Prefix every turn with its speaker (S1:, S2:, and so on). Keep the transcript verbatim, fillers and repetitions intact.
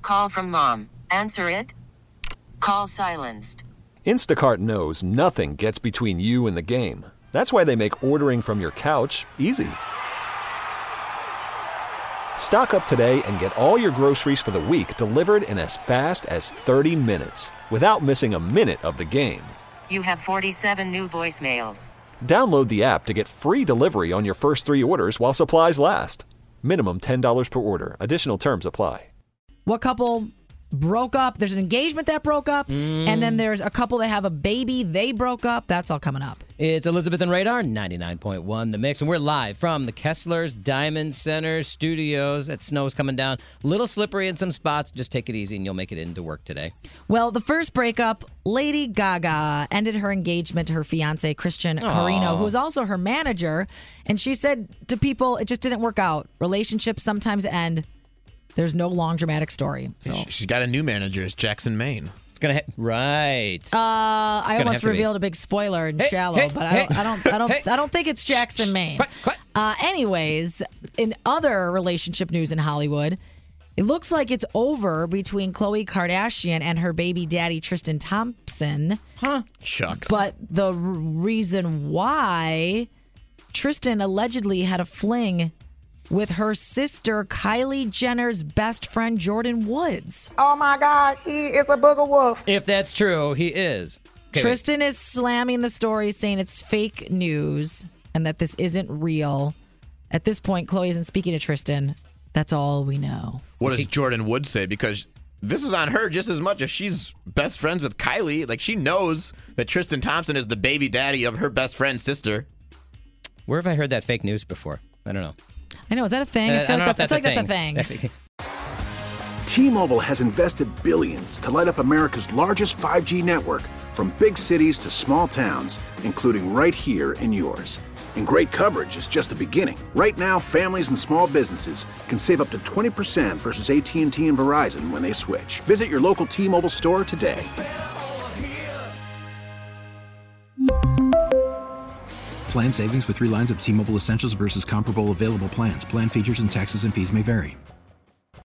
S1: call from mom. Answer it. Call silenced.
S2: Instacart knows nothing gets between you and the game. That's why they make ordering from your couch easy. Stock up today and get all your groceries for the week delivered in as fast as thirty minutes without missing a minute of the game.
S1: You have forty-seven new voicemails.
S2: Download the app to get free delivery on your first three orders while supplies last. Minimum ten dollars per order. Additional terms apply.
S3: What couple broke up? There's an engagement that broke up, mm. and then there's a couple that have a baby. They broke up. That's all coming up.
S4: It's Elizabeth and Radar, ninety-nine point one The Mix, and we're live from the Kessler's Diamond Center studios. That snow's coming down. A little slippery in some spots. Just take it easy, and you'll make it into work today.
S3: Well, the first breakup, Lady Gaga ended her engagement to her fiancé, Christian Aww. Carino, who was also her manager, and she said to people, it just didn't work out. Relationships sometimes end. There's no long dramatic story. So
S5: she's got a new manager. It's Jackson Maine.
S4: It's gonna ha- right.
S3: Uh, I almost revealed a big spoiler in
S4: hey,
S3: Shallow,
S4: hey,
S3: but I
S4: hey,
S3: don't. I don't. I don't.
S4: hey.
S3: I don't think it's Jackson Maine.
S4: Quiet, quiet.
S3: Uh, anyways, in other relationship news in Hollywood, it looks like it's over between Khloe Kardashian and her baby daddy Tristan Thompson.
S4: Huh?
S5: Shucks.
S3: But the r- reason why Tristan allegedly had a fling with her sister, Kylie Jenner's best friend, Jordan Woods.
S6: Oh, my God. He is a booger wolf.
S4: If that's true, he is. Okay,
S3: Tristan wait. is slamming the story, saying it's fake news and that this isn't real. At this point, Khloe isn't speaking to Tristan. That's all we know.
S5: What does Jordan Woods say? Because this is on her just as much as she's best friends with Kylie. Like, she knows that Tristan Thompson is the baby daddy of her best friend's sister.
S4: Where have I heard that fake news before? I don't know.
S3: I know. Is that a thing?
S4: Uh,
S3: I feel
S4: I
S3: like, that's,
S4: that's,
S3: I feel
S4: a
S3: like that's a thing.
S7: T-Mobile has invested billions to light up America's largest five G network, from big cities to small towns, including right here in yours. And great coverage is just the beginning. Right now, families and small businesses can save up to twenty percent versus A T and T and Verizon when they switch. Visit your local T-Mobile store today.
S8: Plan savings with three lines of T-Mobile Essentials versus comparable available plans. Plan features and taxes and fees may vary.